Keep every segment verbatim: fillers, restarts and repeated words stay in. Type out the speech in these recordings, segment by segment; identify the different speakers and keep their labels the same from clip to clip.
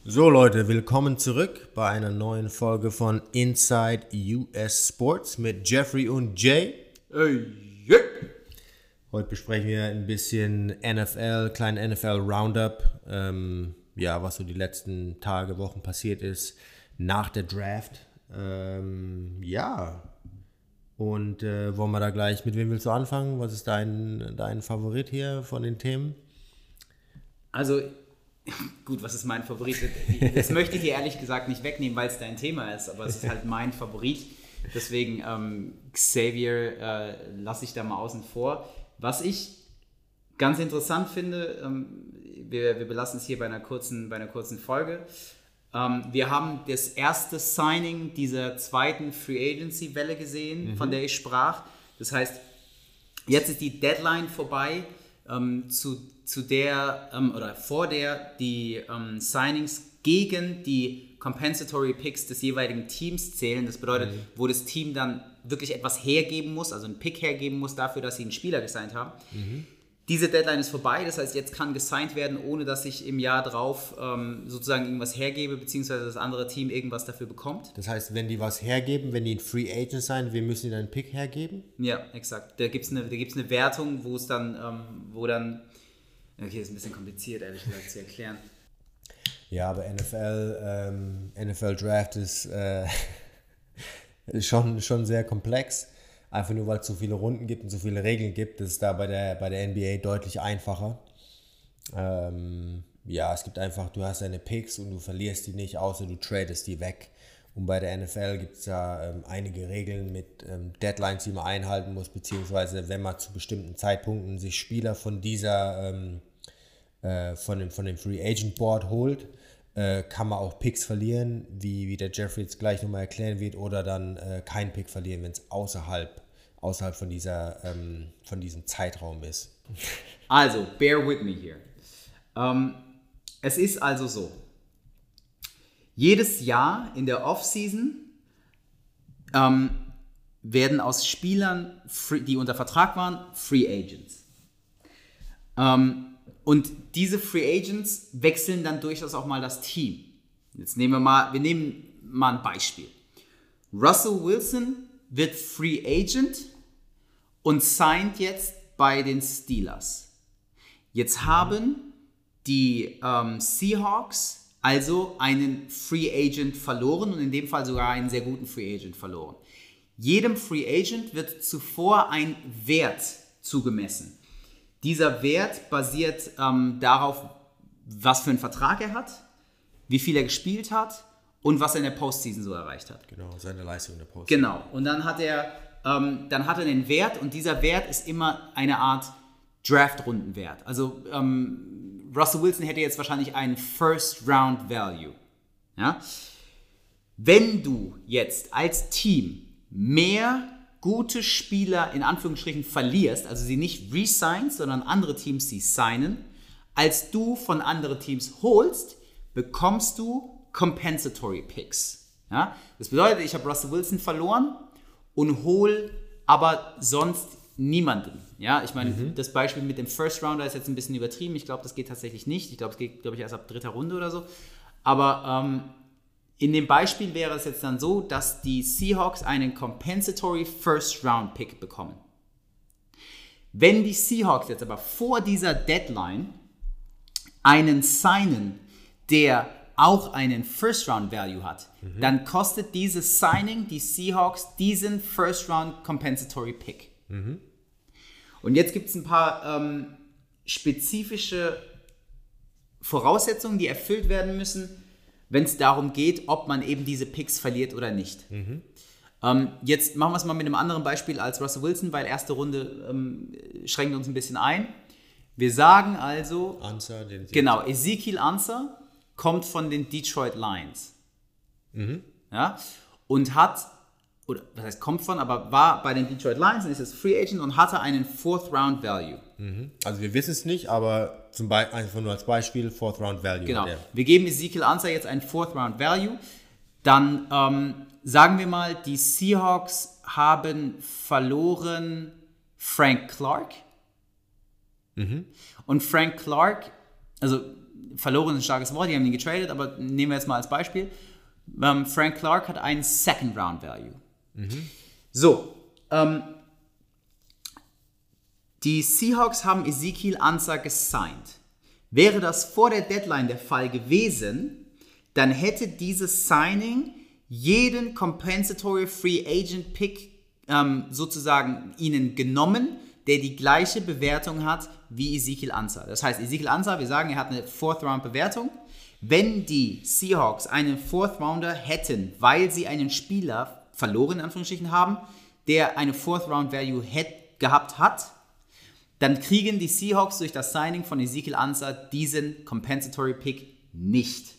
Speaker 1: So Leute, willkommen zurück bei einer neuen Folge von Inside U S Sports mit Jeffrey und Jay.
Speaker 2: Hey, yeah.
Speaker 1: Heute besprechen wir ein bisschen N F L, kleinen N F L Roundup, ähm, ja, was so die letzten Tage, Wochen passiert ist nach der Draft. Ähm, ja, und äh, wollen wir da gleich, mit wem willst du anfangen? Was ist dein, dein Favorit hier von den Themen?
Speaker 2: Also, gut, was ist mein Favorit? Das möchte ich dir ehrlich gesagt nicht wegnehmen, weil es dein Thema ist, aber es ist halt mein Favorit. Deswegen, ähm, Xavier äh, lasse ich da mal außen vor. Was ich ganz interessant finde, ähm, wir, wir belassen es hier bei einer kurzen, bei einer kurzen Folge. Ähm, wir haben das erste Signing dieser zweiten Free Agency Welle gesehen, mhm. von der ich sprach. Das heißt, jetzt ist die Deadline vorbei, ähm, zu, zu der ähm, oder vor der die ähm, Signings gegen die Compensatory Picks des jeweiligen Teams zählen. Das bedeutet, mhm. wo das Team dann wirklich etwas hergeben muss, also einen Pick hergeben muss dafür, dass sie einen Spieler gesigned haben. Mhm. Diese Deadline ist vorbei, das heißt, jetzt kann gesigned werden, ohne dass ich im Jahr drauf ähm, sozusagen irgendwas hergebe, beziehungsweise das andere Team irgendwas dafür bekommt.
Speaker 1: Das heißt, wenn die was hergeben, wenn die ein Free Agent sein, wir müssen ihnen einen Pick hergeben?
Speaker 2: Ja, exakt. Da gibt es eine, da gibt's eine Wertung, wo es dann, ähm, wo dann, okay, ist ein bisschen kompliziert, ehrlich gesagt, zu erklären.
Speaker 1: Ja, aber N F L, ähm, N F L Draft ist äh, schon, schon sehr komplex. Einfach nur, weil es so viele Runden gibt und so viele Regeln gibt, das ist da bei der, bei der N B A deutlich einfacher. Ähm, ja, es gibt einfach, du hast deine Picks und du verlierst die nicht, außer du tradest die weg. Und bei der N F L gibt es ja ähm, einige Regeln mit ähm, Deadlines, die man einhalten muss, beziehungsweise wenn man zu bestimmten Zeitpunkten sich Spieler von dieser, ähm, äh, von dem, von dem Free Agent Board holt, äh, kann man auch Picks verlieren, wie, wie der Jeffrey jetzt gleich nochmal erklären wird, oder dann äh, keinen Pick verlieren, wenn es außerhalb, außerhalb von, dieser, ähm, von diesem Zeitraum ist.
Speaker 2: Also, bear with me here. Ähm, es ist also so, jedes Jahr in der Offseason ähm, werden aus Spielern, die unter Vertrag waren, Free Agents. Ähm, und diese Free Agents wechseln dann durchaus auch mal das Team. Jetzt nehmen wir mal, wir nehmen mal ein Beispiel. Russell Wilson wird Free Agent und signed jetzt bei den Steelers. Jetzt haben die ähm, Seahawks also einen Free Agent verloren und in dem Fall sogar einen sehr guten Free Agent verloren. Jedem Free Agent wird zuvor ein Wert zugemessen. Dieser Wert basiert ähm, darauf, was für einen Vertrag er hat, wie viel er gespielt hat und was er in der Postseason so erreicht hat.
Speaker 1: Genau, seine Leistung in der Postseason.
Speaker 2: Genau, und dann hat er, ähm, dann hat er einen Wert und dieser Wert ist immer eine Art Draft-Rundenwert. Also ähm, Russell Wilson hätte jetzt wahrscheinlich einen First-Round-Value. Ja? Wenn du jetzt als Team mehr gute Spieler in Anführungsstrichen verlierst, also sie nicht re-signst, sondern andere Teams sie signen, als du von anderen Teams holst, bekommst du Compensatory Picks. Ja? Das bedeutet, ich habe Russell Wilson verloren und hole aber sonst niemanden. Ja? Ich meine, mhm. das Beispiel mit dem First Rounder ist jetzt ein bisschen übertrieben. Ich glaube, das geht tatsächlich nicht. Ich glaube, es geht, glaube ich, erst ab dritter Runde oder so. Aber ähm, in dem Beispiel wäre es jetzt dann so, dass die Seahawks einen Compensatory First Round Pick bekommen. Wenn die Seahawks jetzt aber vor dieser Deadline einen signen, der auch einen First Round Value hat, mhm. dann kostet dieses Signing die Seahawks diesen First Round Compensatory Pick. Mhm. Und jetzt gibt es ein paar ähm, spezifische Voraussetzungen, die erfüllt werden müssen, wenn es darum geht, ob man eben diese Picks verliert oder nicht. Mhm. Ähm, jetzt machen wir es mal mit einem anderen Beispiel als Russell Wilson, weil erste Runde ähm, schränkt uns ein bisschen ein. Wir sagen also,
Speaker 1: Answer, den
Speaker 2: genau, Ezekiel Ansah kommt von den Detroit Lions. Mhm. Ja, und hat, oder was heißt kommt von, aber war bei den Detroit Lions und ist jetzt Free Agent und hatte einen Fourth Round Value.
Speaker 1: Mhm. Also wir wissen es nicht, aber zum Beispiel einfach nur als Beispiel Fourth Round Value.
Speaker 2: Genau. Wir geben Ezekiel Ansah jetzt einen Fourth Round Value. Dann ähm, sagen wir mal, die Seahawks haben verloren Frank Clark. Mhm. Und Frank Clark, also verloren ist ein starkes Wort, die haben ihn getradet, aber nehmen wir jetzt mal als Beispiel. Ähm, Frank Clark hat einen Second Round Value. Mhm. So, ähm, die Seahawks haben Ezekiel Ansah gesigned. Wäre das vor der Deadline der Fall gewesen, dann hätte dieses Signing jeden Compensatory Free Agent Pick ähm, sozusagen ihnen genommen, der die gleiche Bewertung hat wie Ezekiel Ansah. Das heißt, Ezekiel Ansah, wir sagen, er hat eine Fourth Round Bewertung. Wenn die Seahawks einen Fourth Rounder hätten, weil sie einen Spieler verloren, in Anführungsstrichen, haben, der eine Fourth Round Value hat, gehabt hat, dann kriegen die Seahawks durch das Signing von Ezekiel Ansah diesen Compensatory Pick nicht.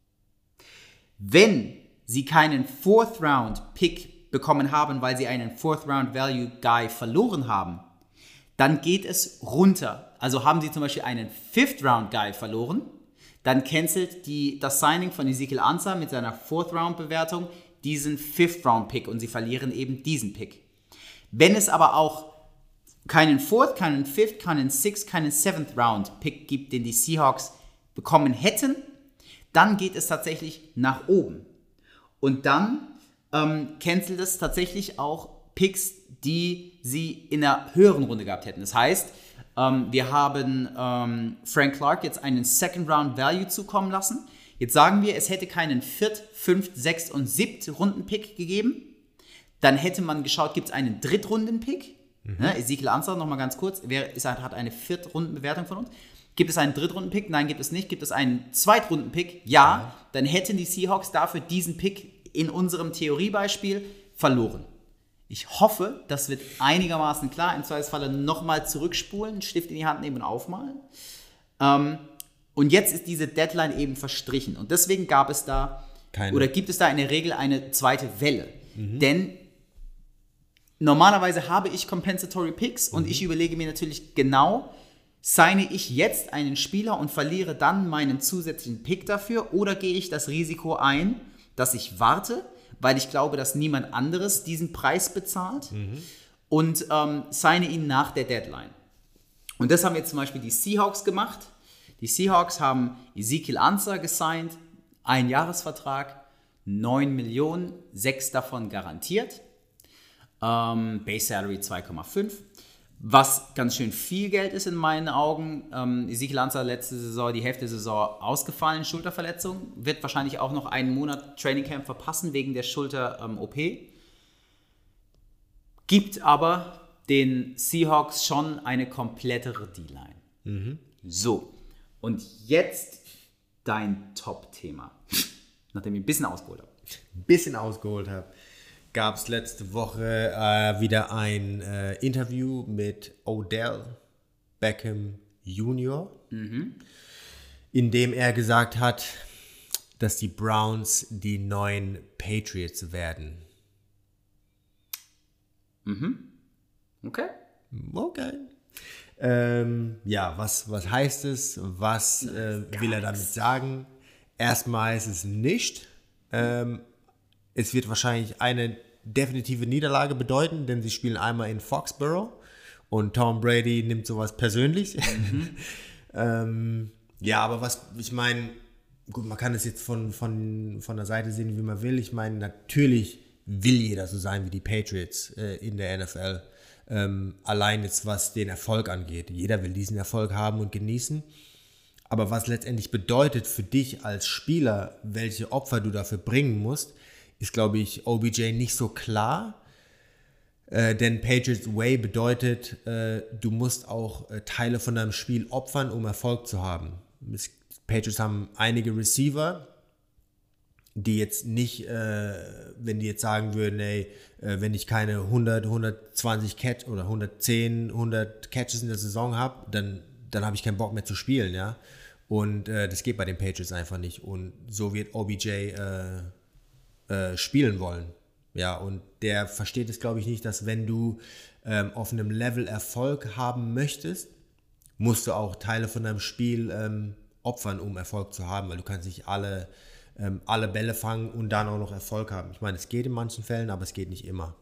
Speaker 2: Wenn sie keinen Fourth Round Pick bekommen haben, weil sie einen Fourth Round Value Guy verloren haben, dann geht es runter. Also haben sie zum Beispiel einen Fifth Round Guy verloren, dann cancelt die, das Signing von Ezekiel Ansah mit seiner Fourth Round Bewertung diesen Fifth Round Pick und sie verlieren eben diesen Pick. Wenn es aber auch keinen Fourth, keinen Fifth, keinen Sixth, keinen Seventh Round Pick gibt, den die Seahawks bekommen hätten, dann geht es tatsächlich nach oben. Und dann ähm, cancelt es tatsächlich auch Picks, die sie in der höheren Runde gehabt hätten. Das heißt, ähm, wir haben ähm, Frank Clark jetzt einen Second Round Value zukommen lassen. Jetzt sagen wir, es hätte keinen Viert-, Fünft-, Sechst- und Siebt-Runden-Pick gegeben. Dann hätte man geschaut, gibt es einen Drittrunden-Pick? Mhm. Ne, Ezekiel Ansah, nochmal ganz kurz, wer ist, hat eine Viertrunden-Bewertung von uns. Gibt es einen Drittrunden-Pick? Nein, gibt es nicht. Gibt es einen Zweitrunden-Pick? Ja. ja. Dann hätten die Seahawks dafür diesen Pick in unserem Theoriebeispiel verloren. Ich hoffe, das wird einigermaßen klar. Im Zweifelsfalle nochmal zurückspulen, Stift in die Hand nehmen und aufmalen. Ähm, und jetzt ist diese Deadline eben verstrichen. Und deswegen gab es da, Keine. oder gibt es da in der Regel eine zweite Welle. Mhm. Denn normalerweise habe ich Compensatory Picks und mhm. ich überlege mir natürlich genau, signe ich jetzt einen Spieler und verliere dann meinen zusätzlichen Pick dafür oder gehe ich das Risiko ein, dass ich warte, weil ich glaube, dass niemand anderes diesen Preis bezahlt mhm. und ähm, signe ihn nach der Deadline. Und das haben jetzt zum Beispiel die Seahawks gemacht. Die Seahawks haben Ezekiel Ansah gesigned, ein Jahresvertrag, neun Millionen, sechs davon garantiert. Ähm, Base Salary zwei Komma fünf. Was ganz schön viel Geld ist in meinen Augen. Ähm, Ezekiel Ansah letzte Saison, die Hälfte der Saison ausgefallen, Schulterverletzung. Wird wahrscheinlich auch noch einen Monat Trainingcamp verpassen wegen der Schulter-O P. Ähm, Gibt aber den Seahawks schon eine komplettere D-Line. Mhm. So, und jetzt dein Top-Thema. Nachdem ich ein bisschen ausgeholt habe.
Speaker 1: Ein bisschen ausgeholt habe. Gab es letzte Woche äh, wieder ein äh, Interview mit Odell Beckham Junior, mhm. in dem er gesagt hat, dass die Browns die neuen Patriots werden.
Speaker 2: Mhm. Okay.
Speaker 1: Okay. Ähm, ja, was, was heißt es? Was äh, will er damit sagen? Erstmal ist es nicht. Ähm, Es wird wahrscheinlich eine definitive Niederlage bedeuten, denn sie spielen einmal in Foxborough und Tom Brady nimmt sowas persönlich. Mhm. ähm, ja, aber was, ich meine, gut, man kann es jetzt von, von, von der Seite sehen, wie man will. Ich meine, natürlich will jeder so sein wie die Patriots äh, in der N F L. Ähm, allein jetzt, was den Erfolg angeht. Jeder will diesen Erfolg haben und genießen. Aber was letztendlich bedeutet für dich als Spieler, welche Opfer du dafür bringen musst, ist, glaube ich, O B J nicht so klar, äh, denn Patriots Way bedeutet, äh, du musst auch äh, Teile von deinem Spiel opfern, um Erfolg zu haben. Es, Patriots haben einige Receiver, die jetzt nicht, äh, wenn die jetzt sagen würden, ey, äh, wenn ich keine hundert, hundertzwanzig Catch oder hundertzehn, hundert Catches in der Saison habe, dann, dann habe ich keinen Bock mehr zu spielen, ja. Und äh, das geht bei den Patriots einfach nicht. Und so wird O B J äh, äh, spielen wollen. Ja, und der versteht es, glaube ich, nicht, dass wenn du ähm, auf einem Level Erfolg haben möchtest, musst du auch Teile von deinem Spiel ähm, opfern, um Erfolg zu haben, weil du kannst nicht alle, ähm, alle Bälle fangen und dann auch noch Erfolg haben. Ich meine, es geht in manchen Fällen, aber es geht nicht immer.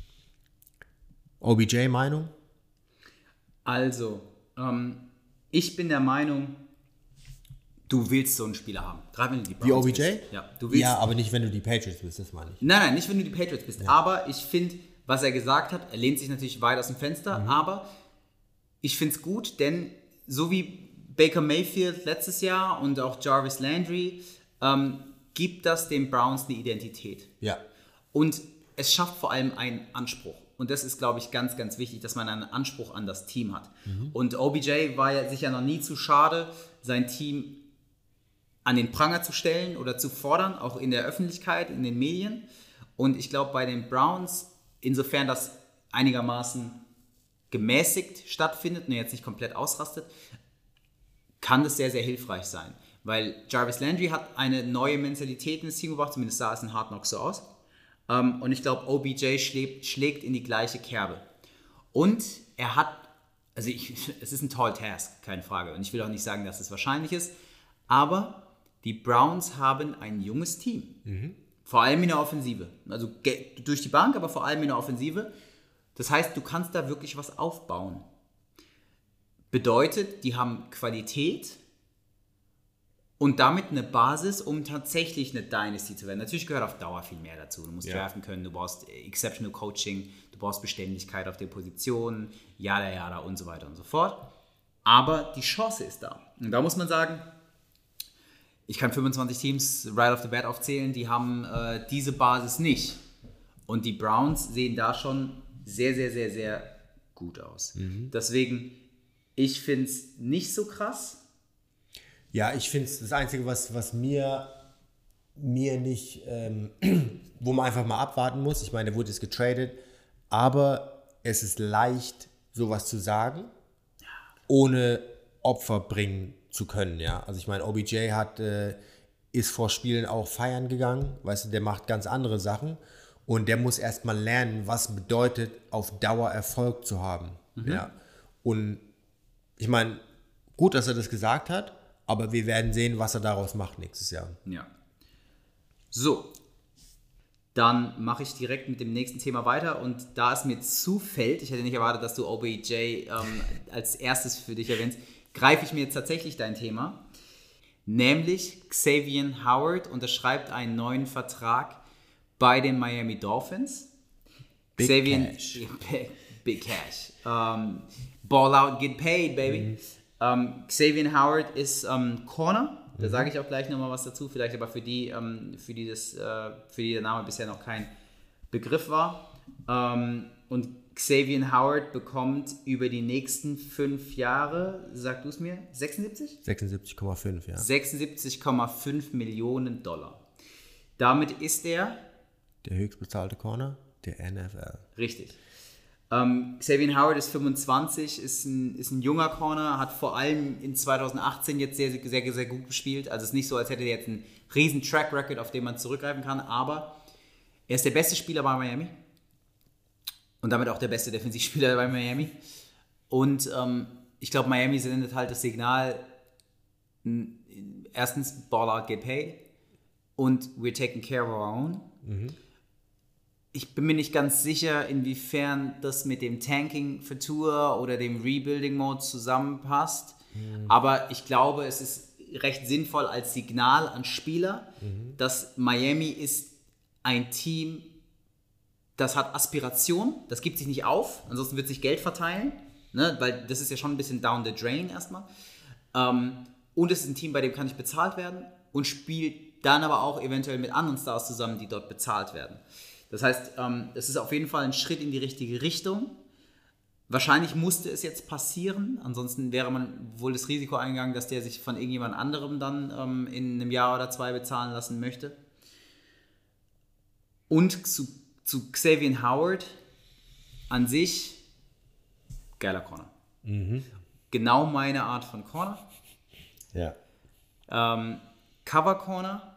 Speaker 1: O B J, Meinung?
Speaker 2: Also, ähm, ich bin der Meinung, du willst so einen Spieler haben. Gerade wenn du die Browns
Speaker 1: Wie O B J?
Speaker 2: bist. Ja, du willst,
Speaker 1: ja, aber nicht, wenn du die Patriots bist, das meine ich.
Speaker 2: Nein, nein, nicht wenn du die Patriots bist. Ja. Aber ich finde, was er gesagt hat, er lehnt sich natürlich weit aus dem Fenster, mhm. aber ich finde es gut, denn so wie Baker Mayfield letztes Jahr und auch Jarvis Landry, ähm, gibt das den Browns eine Identität.
Speaker 1: Ja.
Speaker 2: Und es schafft vor allem einen Anspruch. Und das ist, glaube ich, ganz, ganz wichtig, dass man einen Anspruch an das Team hat. Mhm. Und O B J war ja sicher noch nie zu schade, sein Team an den Pranger zu stellen oder zu fordern, auch in der Öffentlichkeit, in den Medien. Und ich glaube, bei den Browns, insofern das einigermaßen gemäßigt stattfindet und jetzt nicht komplett ausrastet, kann das sehr, sehr hilfreich sein. Weil Jarvis Landry hat eine neue Mentalität ins Team gebracht, zumindest sah es in Hard Knocks so aus. Um, und ich glaube, O B J schlägt, schlägt in die gleiche Kerbe. Und er hat, also ich, es ist ein tall task, keine Frage. Und ich will auch nicht sagen, dass es wahrscheinlich ist, aber die Browns haben ein junges Team. Mhm. Vor allem in der Offensive. Also durch die Bank, aber vor allem in der Offensive. Das heißt, du kannst da wirklich was aufbauen. Bedeutet, die haben Qualität und damit eine Basis, um tatsächlich eine Dynasty zu werden. Natürlich gehört auf Dauer viel mehr dazu. Du musst ja. draften können, du brauchst Exceptional Coaching, du brauchst Beständigkeit auf der Position, jada, jada und so weiter und so fort. Aber die Chance ist da. Und da muss man sagen, ich kann fünfundzwanzig Teams right off the bat aufzählen, die haben äh, diese Basis nicht. Und die Browns sehen da schon sehr, sehr, sehr, sehr gut aus. Mhm. Deswegen, ich finde es nicht so krass.
Speaker 1: Ja, ich finde es das Einzige, was, was mir, mir nicht, ähm, wo man einfach mal abwarten muss. Ich meine, der wurde jetzt getradet, aber es ist leicht, sowas zu sagen, ohne Opfer bringen zu können. Ja? Also ich meine, O B J hat, äh, ist vor Spielen auch feiern gegangen, weißt du, der macht ganz andere Sachen und der muss erstmal lernen, was bedeutet, auf Dauer Erfolg zu haben. Mhm. Ja? Und ich meine, gut, dass er das gesagt hat, aber wir werden sehen, was er daraus macht nächstes Jahr.
Speaker 2: Ja. So, dann mache ich direkt mit dem nächsten Thema weiter und da es mir zufällt, ich hätte nicht erwartet, dass du O B J ähm, als erstes für dich erwähnst, greife ich mir jetzt tatsächlich dein Thema, nämlich Xavier Howard unterschreibt einen neuen Vertrag bei den Miami Dolphins.
Speaker 1: Big
Speaker 2: Xavier,
Speaker 1: Cash.
Speaker 2: Big, big Cash. Um, ball out, get paid, baby. Mhm. Um, Xavier Howard ist um, Corner. Da sage ich auch gleich nochmal was dazu, vielleicht aber für die, ähm, für, die das, äh, für die der Name bisher noch kein Begriff war. Ähm, und Xavier Howard bekommt über die nächsten fünf Jahre, sag du es mir, sechsundsiebzig?
Speaker 1: sechsundsiebzig Komma fünf, ja.
Speaker 2: sechsundsiebzig Komma fünf Millionen Dollar. Damit ist er
Speaker 1: der höchstbezahlte Corner der N F L.
Speaker 2: Richtig. Ähm, Xavier Howard ist fünfundzwanzig, ist ein, ist ein junger Corner, hat vor allem in zwanzig achtzehn jetzt sehr, sehr, sehr, sehr gut gespielt. Also es ist nicht so, als hätte er jetzt einen riesen Track Record, auf den man zurückgreifen kann, aber er ist der beste Spieler bei Miami und damit auch der beste Defensivspieler bei Miami. Und ähm, ich glaube, Miami sendet halt das Signal, erstens, ball out, get paid und we're taking care of our own. Mhm. Ich bin mir nicht ganz sicher, inwiefern das mit dem Tanking für Tour oder dem Rebuilding-Mode zusammenpasst. Mhm. Aber ich glaube, es ist recht sinnvoll als Signal an Spieler, mhm. dass Miami ist ein Team, das hat Aspiration, das gibt sich nicht auf, ansonsten wird sich Geld verteilen, ne? Weil das ist ja schon ein bisschen down the drain erstmal. Ähm, und es ist ein Team, bei dem kann ich bezahlt werden und spielt dann aber auch eventuell mit anderen Stars zusammen, die dort bezahlt werden. Das heißt, ähm, es ist auf jeden Fall ein Schritt in die richtige Richtung. Wahrscheinlich musste es jetzt passieren, ansonsten wäre man wohl das Risiko eingegangen, dass der sich von irgendjemand anderem dann ähm, in einem Jahr oder zwei bezahlen lassen möchte. Und zu, zu Xavier Howard an sich, geiler Corner. Mhm. Genau meine Art von Corner.
Speaker 1: Ja.
Speaker 2: Ähm, Cover Corner,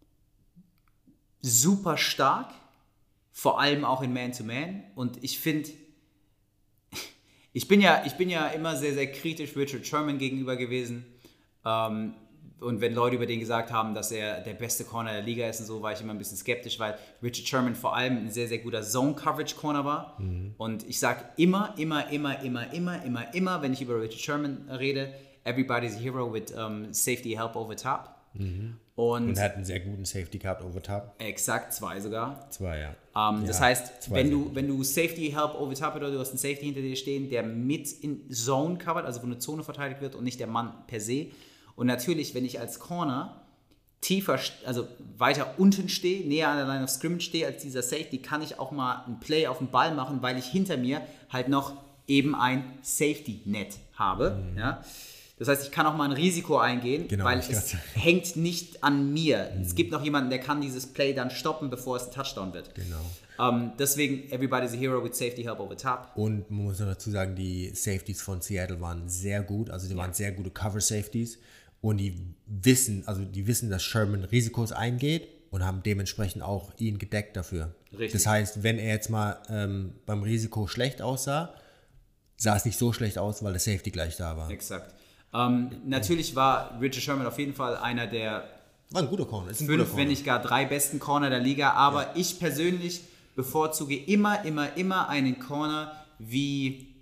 Speaker 2: super stark. Vor allem auch in Man-to-Man. Und ich finde, ich bin ja, ich bin ja immer sehr, sehr kritisch Richard Sherman gegenüber gewesen. Ähm, und wenn Leute über den gesagt haben, dass er der beste Corner der Liga ist und so, war ich immer ein bisschen skeptisch, weil Richard Sherman vor allem ein sehr, sehr guter Zone-Coverage-Corner war. Mhm. Und ich sage immer, immer, immer, immer, immer, immer, immer, wenn ich über Richard Sherman rede, everybody's a hero with um, safety help over top.
Speaker 1: Mhm.
Speaker 2: Und,
Speaker 1: Und hat einen sehr guten Safety gehabt over top.
Speaker 2: Exakt, zwei sogar.
Speaker 1: Zwei, ja.
Speaker 2: Um,
Speaker 1: ja
Speaker 2: das heißt, wenn du,
Speaker 1: sehr.
Speaker 2: wenn du Safety help over top oder du hast einen Safety hinter dir stehen, der mit in Zone covert, also wo eine Zone verteidigt wird und nicht der Mann per se. Und natürlich, wenn ich als Corner tiefer, also weiter unten stehe, näher an der Line of Scrimmage stehe als dieser Safety, kann ich auch mal ein Play auf den Ball machen, weil ich hinter mir halt noch eben ein Safety-Net habe. Mhm. Ja? Das heißt, ich kann auch mal ein Risiko eingehen, genau, weil es hängt nicht an mir. Mhm. Es gibt noch jemanden, der kann dieses Play dann stoppen, bevor es ein Touchdown wird.
Speaker 1: Genau.
Speaker 2: Um, deswegen, everybody's a hero with safety help over top.
Speaker 1: Und man muss noch dazu sagen, die Safeties von Seattle waren sehr gut. Also die ja. waren sehr gute Cover-Safeties. Und die wissen, also die wissen, dass Sherman Risikos eingeht und haben dementsprechend auch ihn gedeckt dafür.
Speaker 2: Richtig.
Speaker 1: Das heißt, wenn er jetzt mal ähm, beim Risiko schlecht aussah, sah es nicht so schlecht aus, weil der Safety gleich da war.
Speaker 2: Exakt. Ähm, natürlich war Richard Sherman auf jeden Fall einer der
Speaker 1: war ein guter Corner. Ist ein
Speaker 2: fünf,
Speaker 1: guter Corner.
Speaker 2: wenn nicht gar drei besten Corner der Liga. Aber ja. ich persönlich bevorzuge immer, immer, immer einen Corner wie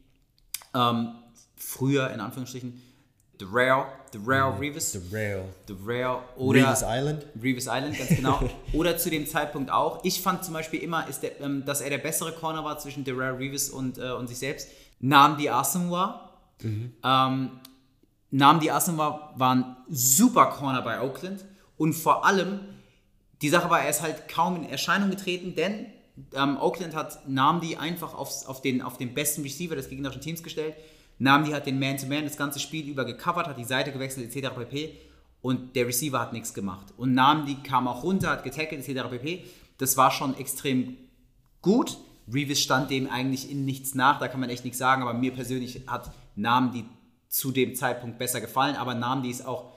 Speaker 2: ähm, früher, in Anführungsstrichen, Darrell, Darrell mhm. Revis.
Speaker 1: Darrell.
Speaker 2: Darrell oder
Speaker 1: Revis Island.
Speaker 2: Revis Island, ganz genau. Oder zu dem Zeitpunkt auch. Ich fand zum Beispiel immer, ist der, ähm, dass er der bessere Corner war zwischen Darrell Revis und, äh, und sich selbst. Nnamdi Asomugha. Mhm. Ähm, Nnamdi Asomugha war ein super Corner bei Oakland. Und vor allem, die Sache war, er ist halt kaum in Erscheinung getreten, denn ähm, Oakland hat Nnamdi einfach aufs, auf, den, auf den besten Receiver des gegnerischen Teams gestellt. Nnamdi hat den Man-to-Man das ganze Spiel über gecovert, hat die Seite gewechselt, et cetera pp. Und der Receiver hat nichts gemacht. Und Nnamdi kam auch runter, hat getackelt, et cetera pp. Das war schon extrem gut. Revis stand dem eigentlich in nichts nach, da kann man echt nichts sagen. Aber mir persönlich hat Nnamdi zu dem Zeitpunkt besser gefallen. Aber Nnamdi ist auch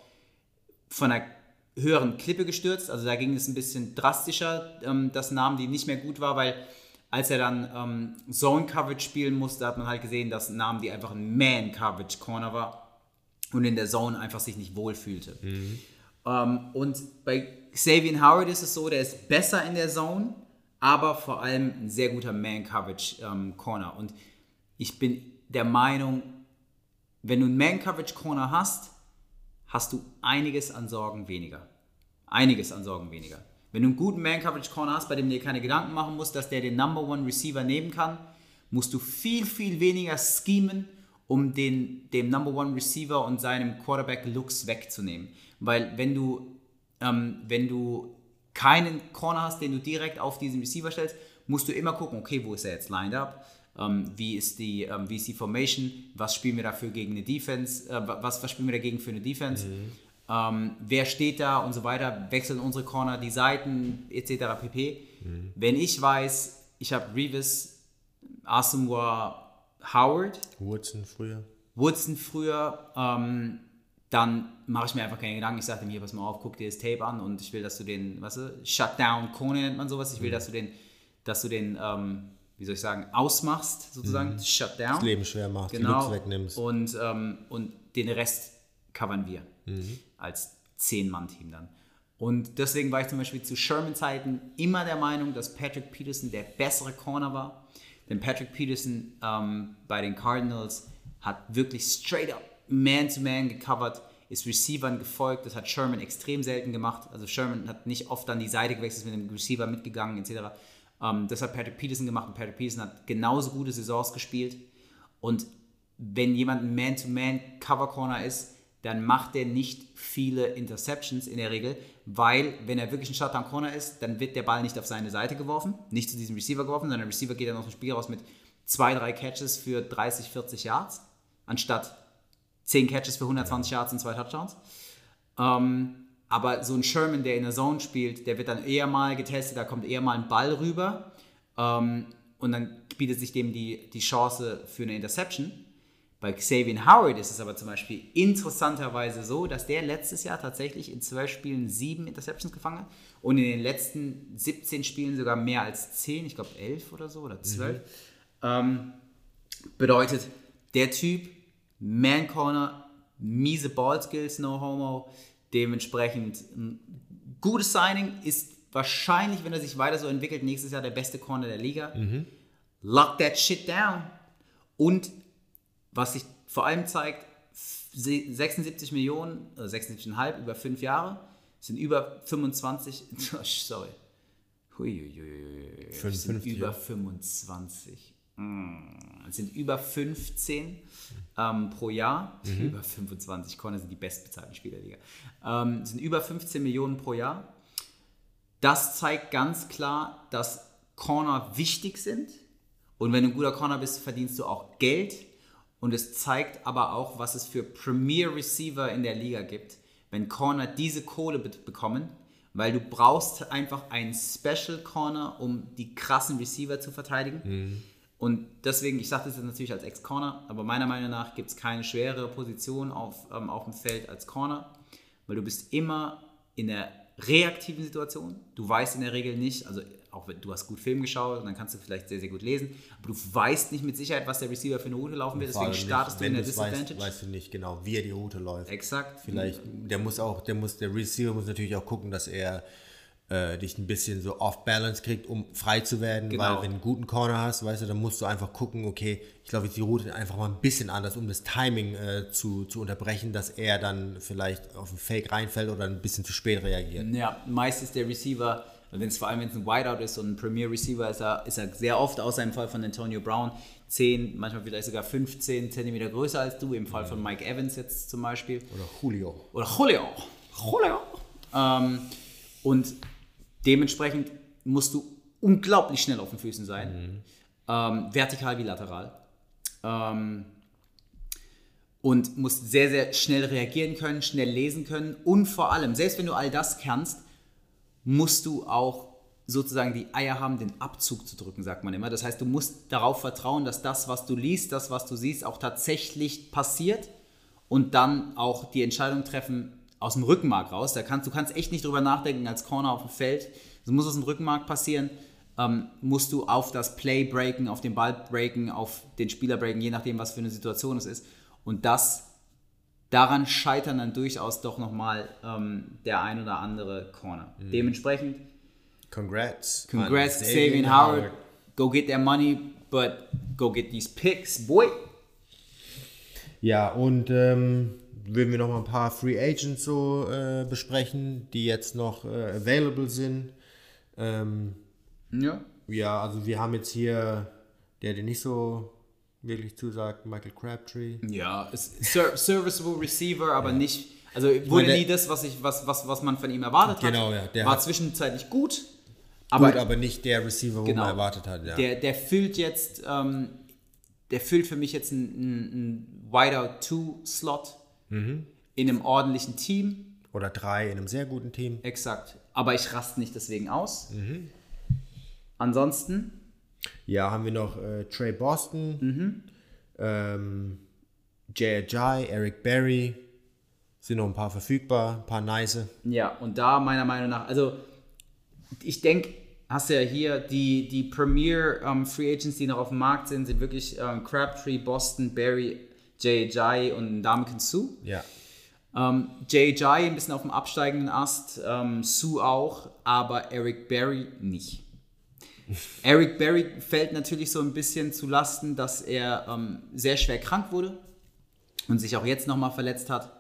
Speaker 2: von einer höheren Klippe gestürzt. Also da ging es ein bisschen drastischer, ähm, dass Nnamdi nicht mehr gut war, weil als er dann ähm, Zone-Coverage spielen musste, hat man halt gesehen, dass Nnamdi einfach ein Man-Coverage-Corner war und in der Zone einfach sich nicht wohlfühlte. Mhm. Ähm, und bei Xavier Howard ist es so, der ist besser in der Zone, aber vor allem ein sehr guter Man-Coverage-Corner. Ähm, und ich bin der Meinung, wenn du einen Man-Coverage-Corner hast, hast du einiges an Sorgen weniger. Einiges an Sorgen weniger. Wenn du einen guten Man-Coverage-Corner hast, bei dem du dir keine Gedanken machen musst, dass der den Number One Receiver nehmen kann, musst du viel, viel weniger schemen, um den, dem Number One Receiver und seinem Quarterback-Looks wegzunehmen. Weil wenn du, ähm, wenn du keinen Corner hast, den du direkt auf diesen Receiver stellst, musst du immer gucken, okay, wo ist er jetzt lined up? Ähm, wie, ist die, ähm, wie ist die Formation? Was spielen wir dafür gegen eine Defense? Äh, was, was spielen wir dagegen für eine Defense? Mhm. Ähm, wer steht da und so weiter, wechseln unsere Corner die Seiten et cetera pp. Mhm. Wenn ich weiß, ich habe Revis, Asomugha, Howard,
Speaker 1: Woodson früher,
Speaker 2: Woodson früher, ähm, dann mache ich mir einfach keine Gedanken. Ich sage dem hier, pass mal auf, guck dir das Tape an und ich will, dass du den, weißt du, Shutdown Corner nennt man sowas. Ich will, mhm. dass du den, dass du den, ähm, wie soll ich sagen, ausmachst sozusagen, mhm. Shutdown.
Speaker 1: Das Leben schwer machst,
Speaker 2: genau.
Speaker 1: die Looks wegnimmst.
Speaker 2: Und, ähm, und den Rest covern wir. Mhm. Als Zehn-Mann-Team dann. Und deswegen war ich zum Beispiel zu Sherman-Zeiten immer der Meinung, dass Patrick Peterson der bessere Corner war. Denn Patrick Peterson ähm, bei den Cardinals hat wirklich straight up Man-to-Man gecovert, ist Receivern gefolgt. Das hat Sherman extrem selten gemacht. Also Sherman hat nicht oft dann die Seite gewechselt, mit dem Receiver mitgegangen et cetera. Ähm, das hat Patrick Peterson gemacht und Patrick Peterson hat genauso gute Saisons gespielt. Und wenn jemand ein Man-to-Man-Cover-Corner ist, dann macht er nicht viele Interceptions in der Regel, weil, wenn er wirklich ein Shutdown-Corner ist, dann wird der Ball nicht auf seine Seite geworfen, nicht zu diesem Receiver geworfen, sondern der Receiver geht dann aus dem Spiel raus mit zwei, drei Catches für dreißig, vierzig Yards, anstatt zehn Catches für hundertzwanzig Yards und zwei Touchdowns. Ähm, aber so ein Sherman, der in der Zone spielt, der wird dann eher mal getestet, da kommt eher mal ein Ball rüber ähm, und dann bietet sich dem die, die Chance für eine Interception. Bei Xavier Howard ist es aber zum Beispiel interessanterweise so, dass der letztes Jahr tatsächlich in zwölf Spielen sieben Interceptions gefangen hat und in den letzten siebzehn Spielen sogar mehr als zehn, ich glaube elf oder so oder zwölf. Mhm. Ähm, bedeutet, der Typ, Man-Corner, miese Ball-Skills, no homo, dementsprechend ein gutes Signing, ist wahrscheinlich, wenn er sich weiter so entwickelt, nächstes Jahr der beste Corner der Liga. Mhm. Lock that shit down. Und was sich vor allem zeigt, sechsundsiebzig Millionen, äh sechsundsiebzig Komma fünf über fünf Jahre, sind über fünfundzwanzig, sorry, Huiuiui, sind über fünfundzwanzig, es sind über fünfzehn ähm, pro Jahr, mhm. über fünfundzwanzig, Corner sind die bestbezahlten Spieler der Liga, ähm, sind über fünfzehn Millionen pro Jahr. Das zeigt ganz klar, dass Corner wichtig sind und wenn du ein guter Corner bist, verdienst du auch Geld und es zeigt aber auch, was es für Premier Receiver in der Liga gibt, wenn Corner diese Kohle be- bekommen, weil du brauchst einfach einen Special Corner, um die krassen Receiver zu verteidigen. Mhm. Und deswegen, ich sage das jetzt natürlich als Ex-Corner, aber meiner Meinung nach gibt es keine schwerere Position auf, ähm, auf dem Feld als Corner, weil du bist immer in der reaktiven Situation. Du weißt in der Regel nicht, also auch wenn du hast gut Film geschaut und dann kannst du vielleicht sehr, sehr gut lesen, aber du weißt nicht mit Sicherheit, was der Receiver für eine Route laufen wird, deswegen startest du in der Disadvantage.
Speaker 1: Weißt, weißt du nicht genau, wie er die Route läuft.
Speaker 2: Exakt.
Speaker 1: Vielleicht, der muss auch, der muss, der Receiver muss natürlich auch gucken, dass er äh, dich ein bisschen so off-balance kriegt, um frei zu werden, genau. Weil wenn du einen guten Corner hast, weißt du, dann musst du einfach gucken, okay, ich glaube, jetzt die Route einfach mal ein bisschen anders, um das Timing äh, zu, zu unterbrechen, dass er dann vielleicht auf einen Fake reinfällt oder ein bisschen zu spät reagiert.
Speaker 2: Ja, meist ist der Receiver, wenn es vor allem wenn es ein Wideout ist und ein Premier Receiver ist er, ist er sehr oft, außer im Fall von Antonio Brown, zehn, manchmal vielleicht sogar fünfzehn Zentimeter größer als du, im Fall von Mike Evans jetzt zum Beispiel.
Speaker 1: Oder Julio.
Speaker 2: Oder Julio. Julio. Ähm, und dementsprechend musst du unglaublich schnell auf den Füßen sein, mhm. ähm, vertikal wie lateral. Ähm, und musst sehr, sehr schnell reagieren können, schnell lesen können und vor allem, selbst wenn du all das kannst, musst du auch sozusagen die Eier haben, den Abzug zu drücken, sagt man immer. Das heißt, du musst darauf vertrauen, dass das, was du liest, das, was du siehst, auch tatsächlich passiert und dann auch die Entscheidung treffen aus dem Rückenmark raus. Da kannst, du kannst echt nicht drüber nachdenken als Corner auf dem Feld. Das muss aus dem Rückenmark passieren. Ähm, musst du auf das Play breaken, auf den Ball breaken, auf den Spieler breaken, je nachdem, was für eine Situation es ist. Und das daran scheitern dann durchaus doch nochmal ähm, der ein oder andere Corner. Mhm. Dementsprechend
Speaker 1: Congrats.
Speaker 2: Congrats, Xavier Howard. Howard. Go get their money, but go get these picks, boy.
Speaker 1: Ja, und ähm, würden wir noch mal ein paar Free Agents so äh, besprechen, die jetzt noch äh, available sind. Ähm,
Speaker 2: ja.
Speaker 1: Ja, also wir haben jetzt hier, der dir nicht so wirklich zusagt, Michael Crabtree.
Speaker 2: Ja, ist ser- serviceable Receiver, aber ja. nicht, also wurde der, nie das, was ich, was, was, was man von ihm erwartet hat.
Speaker 1: Genau, ja. Der
Speaker 2: war
Speaker 1: hat,
Speaker 2: zwischenzeitlich gut, aber,
Speaker 1: gut, aber nicht der Receiver, wo genau, man erwartet hat. Ja.
Speaker 2: Der, der füllt jetzt, ähm, der füllt für mich jetzt einen, einen Wideout zwei Slot mhm. in einem ordentlichen Team.
Speaker 1: Oder drei in einem sehr guten Team.
Speaker 2: Exakt. Aber ich raste nicht deswegen aus. Mhm. Ansonsten
Speaker 1: ja, haben wir noch äh, Trey Boston, mhm. ähm, Jay Ajayi, Eric Berry, sind noch ein paar verfügbar, ein paar nice.
Speaker 2: Ja, und da meiner Meinung nach, also ich denke, hast du ja hier die, die Premier ähm, Free Agents, die noch auf dem Markt sind, sind wirklich ähm, Crabtree, Boston, Berry, Jay Ajayi und Ndamukong Suh.
Speaker 1: Ja.
Speaker 2: Ähm, Jay Ajayi ein bisschen auf dem absteigenden Ast, ähm, Suh auch, aber Eric Berry nicht. Eric Berry fällt natürlich so ein bisschen zu Lasten, dass er ähm, sehr schwer krank wurde und sich auch jetzt nochmal verletzt hat.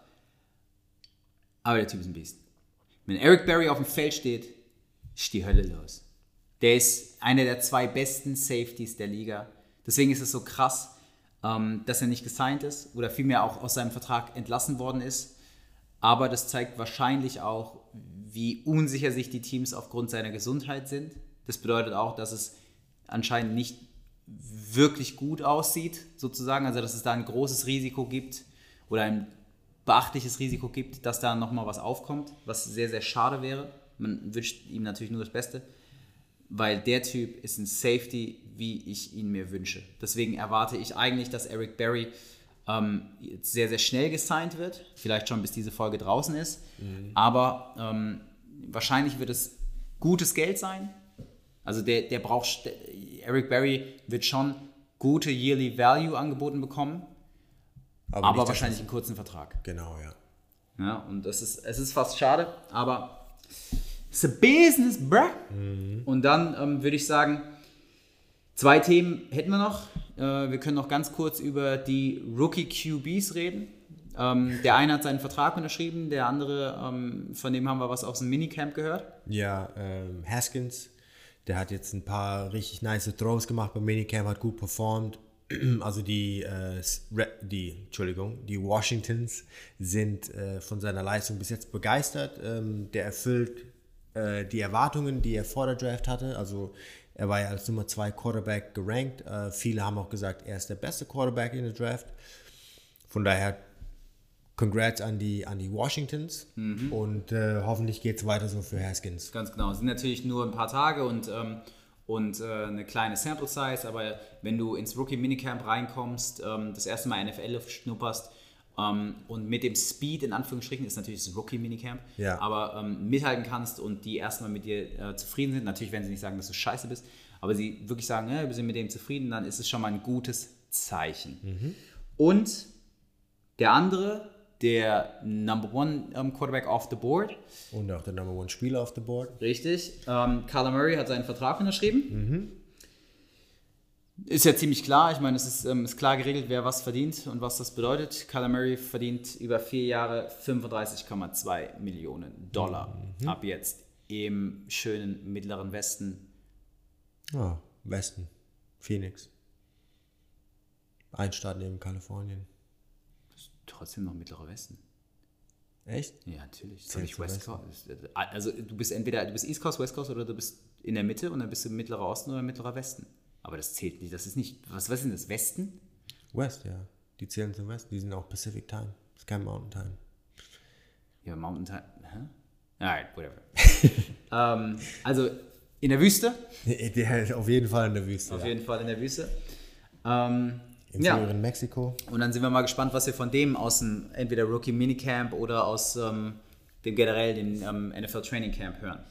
Speaker 2: Aber der Typ ist ein Biest. Wenn Eric Berry auf dem Feld steht, ist die Hölle los. Der ist einer der zwei besten Safeties der Liga. Deswegen ist es so krass, ähm, dass er nicht gesigned ist oder vielmehr auch aus seinem Vertrag entlassen worden ist. Aber das zeigt wahrscheinlich auch, wie unsicher sich die Teams aufgrund seiner Gesundheit sind. Das bedeutet auch, dass es anscheinend nicht wirklich gut aussieht, sozusagen. Also, dass es da ein großes Risiko gibt oder ein beachtliches Risiko gibt, dass da nochmal was aufkommt, was sehr, sehr schade wäre. Man wünscht ihm natürlich nur das Beste, weil der Typ ist ein Safety, wie ich ihn mir wünsche. Deswegen erwarte ich eigentlich, dass Eric Berry ähm, jetzt sehr, sehr schnell gesigned wird. Vielleicht schon, bis diese Folge draußen ist. Mhm. Aber ähm, wahrscheinlich wird es gutes Geld sein. Also der, der braucht, Eric Berry wird schon gute Yearly Value angeboten bekommen, aber, aber wahrscheinlich einen kurzen Vertrag.
Speaker 1: Genau, ja.
Speaker 2: Ja, und das ist, es ist fast schade, aber it's a business, bruh. Mhm. Und dann ähm, würde ich sagen, zwei Themen hätten wir noch. Äh, wir können noch ganz kurz über die Rookie Q Bs reden. Ähm, der eine hat seinen Vertrag unterschrieben, der andere, ähm, von dem haben wir was aus dem Minicamp gehört.
Speaker 1: Ja, ähm, Haskins, der hat jetzt ein paar richtig nice Throws gemacht beim Minicamp, hat gut performt. Also die, äh, die, Entschuldigung, die Washingtons sind äh, von seiner Leistung bis jetzt begeistert. Ähm, der erfüllt äh, die Erwartungen, die er vor der Draft hatte. Also er war ja als Nummer zwei Quarterback gerankt. Äh, viele haben auch gesagt, er ist der beste Quarterback in der Draft. Von daher Congrats an die, an die Washingtons mhm. und äh, hoffentlich geht es weiter so für Haskins.
Speaker 2: Ganz genau. Es sind natürlich nur ein paar Tage und, ähm, und äh, eine kleine Sample Size, aber wenn du ins Rookie Minicamp reinkommst, ähm, das erste Mal N F L schnupperst ähm, und mit dem Speed, in Anführungsstrichen, ist natürlich das Rookie Minicamp,
Speaker 1: ja.
Speaker 2: aber ähm, mithalten kannst und die erstmal mit dir äh, zufrieden sind, natürlich werden sie nicht sagen, dass du scheiße bist, aber sie wirklich sagen, äh, wir sind mit dem zufrieden, dann ist es schon mal ein gutes Zeichen. Mhm. Und der andere, der Number One um, Quarterback off the board.
Speaker 1: Und auch der Number One Spieler off the board.
Speaker 2: Richtig. Ähm, Kyler Murray hat seinen Vertrag unterschrieben.
Speaker 1: Mhm.
Speaker 2: Ist ja ziemlich klar. Ich meine, es ist, ähm, ist klar geregelt, wer was verdient und was das bedeutet. Kyler Murray verdient über vier Jahre fünfunddreißig Komma zwei Millionen Dollar mhm. ab jetzt im schönen Mittleren Westen.
Speaker 1: Ah, Westen. Phoenix. Ein Staat neben Kalifornien.
Speaker 2: Trotzdem noch Mittlerer Westen.
Speaker 1: Echt?
Speaker 2: Ja, natürlich. Das ist nicht West Coast. Also du bist entweder du bist East Coast, West Coast oder du bist in der Mitte und dann bist du Mittlerer Osten oder Mittlerer Westen. Aber das zählt nicht. Das ist nicht. Was, was ist denn das? Westen?
Speaker 1: West, ja. Die zählen zum Westen. Die sind auch Pacific Time. Das ist kein Mountain Time.
Speaker 2: Ja, Mountain Time. Hä? Alright, whatever. ähm, also in der Wüste?
Speaker 1: Der, auf jeden Fall in der Wüste.
Speaker 2: Auf
Speaker 1: ja.
Speaker 2: jeden Fall in der Wüste. Ähm,
Speaker 1: Im
Speaker 2: ja.
Speaker 1: früheren Mexiko.
Speaker 2: Und dann sind wir mal gespannt, was wir von dem aus dem entweder Rookie Minicamp oder aus ähm, dem generell dem ähm, N F L Training Camp hören.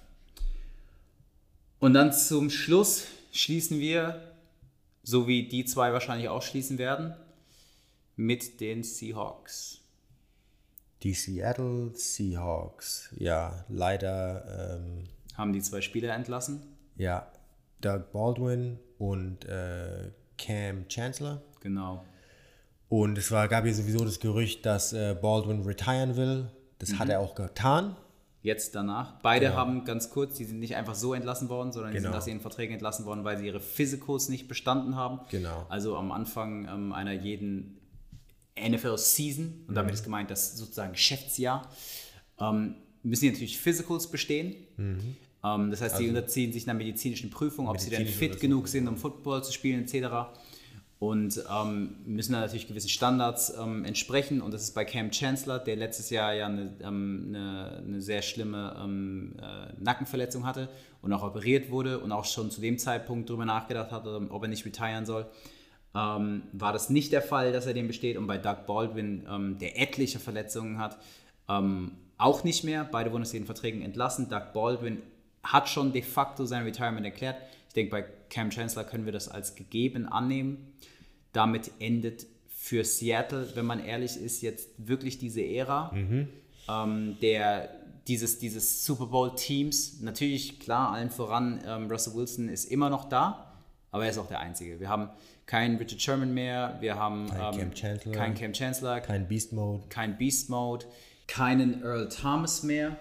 Speaker 2: Und dann zum Schluss schließen wir, so wie die zwei wahrscheinlich auch schließen werden, mit den Seahawks.
Speaker 1: Die Seattle Seahawks, ja, leider ähm,
Speaker 2: haben die zwei Spieler entlassen.
Speaker 1: Ja, Doug Baldwin und äh, Cam Chancellor.
Speaker 2: Genau.
Speaker 1: Und es war, gab ja sowieso das Gerücht, dass äh, Baldwin retiren will. Das mhm. hat er auch getan.
Speaker 2: Jetzt danach. Beide
Speaker 1: genau.
Speaker 2: haben ganz kurz, die sind nicht einfach so entlassen worden, sondern
Speaker 1: genau.
Speaker 2: die sind aus ihren Verträgen entlassen worden, weil sie ihre Physicals nicht bestanden haben.
Speaker 1: Genau.
Speaker 2: Also am Anfang ähm, einer jeden N F L-Season, und damit mhm. ist gemeint das sozusagen Geschäftsjahr, ähm, müssen die natürlich Physicals bestehen. Mhm. Ähm, das heißt, also, sie unterziehen sich einer medizinischen Prüfung, ob sie dann fit genug sind, um Football zu spielen, et cetera. Und ähm, müssen dann natürlich gewissen Standards ähm, entsprechen. Und das ist bei Cam Chancellor, der letztes Jahr ja eine, ähm, eine, eine sehr schlimme ähm, äh, Nackenverletzung hatte und auch operiert wurde und auch schon zu dem Zeitpunkt darüber nachgedacht hat, ob er nicht retiren soll. Ähm, war das nicht der Fall, dass er den besteht. Und bei Doug Baldwin, ähm, der etliche Verletzungen hat, ähm, auch nicht mehr. Beide wurden aus den Verträgen entlassen. Doug Baldwin hat schon de facto sein Retirement erklärt. Ich denke, bei Cam Chancellor können wir das als gegeben annehmen. Damit endet für Seattle, wenn man ehrlich ist, jetzt wirklich diese Ära mhm. ähm, der, dieses, dieses Super Bowl-Teams. Natürlich, klar, allen voran, ähm, Russell Wilson ist immer noch da, aber er ist auch der Einzige. Wir haben keinen Richard Sherman mehr, wir haben
Speaker 1: kein,
Speaker 2: ähm,
Speaker 1: Cam Chancellor,
Speaker 2: keinen Cam Chancellor,
Speaker 1: kein Beast Mode,
Speaker 2: kein Beast Mode, keinen Earl Thomas mehr,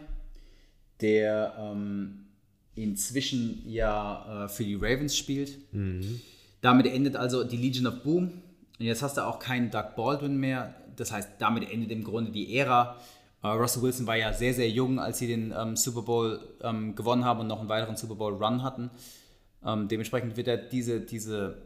Speaker 2: der ähm, inzwischen ja äh, für die Ravens spielt. Mhm. Damit endet also die Legion of Boom. Und jetzt hast du auch keinen Doug Baldwin mehr. Das heißt, damit endet im Grunde die Ära. Uh, Russell Wilson war ja sehr, sehr jung, als sie den ähm, Super Bowl ähm, gewonnen haben und noch einen weiteren Super Bowl Run hatten. Ähm, dementsprechend wird er diese, diese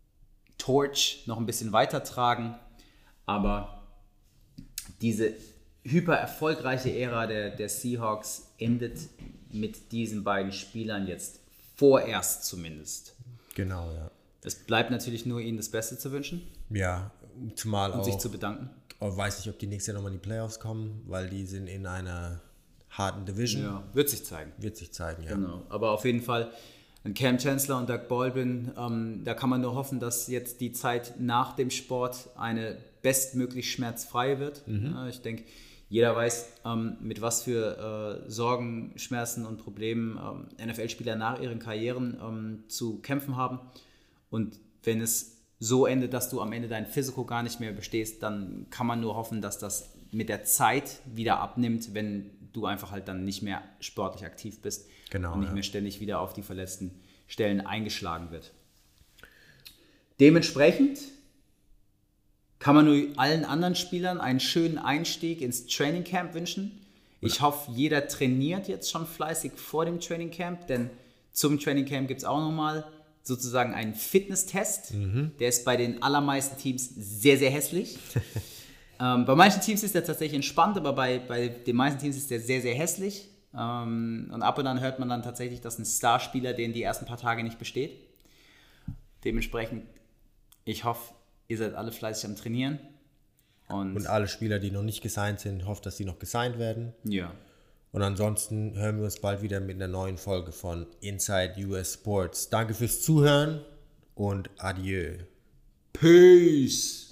Speaker 2: Torch noch ein bisschen weitertragen. Aber diese hyper erfolgreiche Ära der, der Seahawks endet mit diesen beiden Spielern jetzt vorerst zumindest.
Speaker 1: Genau, ja.
Speaker 2: Es bleibt natürlich nur, ihnen das Beste zu wünschen.
Speaker 1: Ja, zumal
Speaker 2: und
Speaker 1: auch.
Speaker 2: sich zu bedanken.
Speaker 1: Ich weiß nicht, ob die nächstes Jahr nochmal in die Playoffs kommen, weil die sind in einer harten Division.
Speaker 2: Ja, wird sich zeigen.
Speaker 1: Wird sich zeigen, ja.
Speaker 2: Genau. Aber auf jeden Fall, Cam Chancellor und Doug Baldwin, ähm, da kann man nur hoffen, dass jetzt die Zeit nach dem Sport eine bestmöglich schmerzfreie wird. Mhm. Ja, ich denke, jeder weiß, ähm, mit was für äh, Sorgen, Schmerzen und Problemen ähm, N F L-Spieler nach ihren Karrieren ähm, zu kämpfen haben. Und wenn es so endet, dass du am Ende dein Physical gar nicht mehr bestehst, dann kann man nur hoffen, dass das mit der Zeit wieder abnimmt, wenn du einfach halt dann nicht mehr sportlich aktiv bist
Speaker 1: Genau,
Speaker 2: und nicht
Speaker 1: ja.
Speaker 2: mehr ständig wieder auf die verletzten Stellen eingeschlagen wird. Dementsprechend kann man nur allen anderen Spielern einen schönen Einstieg ins Training Camp wünschen. Ich hoffe, jeder trainiert jetzt schon fleißig vor dem Training Camp, denn zum Training Camp gibt es auch nochmal sozusagen einen Fitnesstest. Mhm. Der ist bei den allermeisten Teams sehr, sehr hässlich. ähm, bei manchen Teams ist der tatsächlich entspannt, aber bei, bei den meisten Teams ist der sehr, sehr hässlich. Ähm, und ab und an hört man dann tatsächlich, dass ein Starspieler den die ersten paar Tage nicht besteht. Dementsprechend, ich hoffe, ihr seid alle fleißig am Trainieren. Und,
Speaker 1: Und alle Spieler, die noch nicht gesigned sind, hofft, dass sie noch gesigned werden.
Speaker 2: ja.
Speaker 1: Und ansonsten hören wir uns bald wieder mit einer neuen Folge von Inside U S Sports. Danke fürs Zuhören und adieu.
Speaker 2: Peace!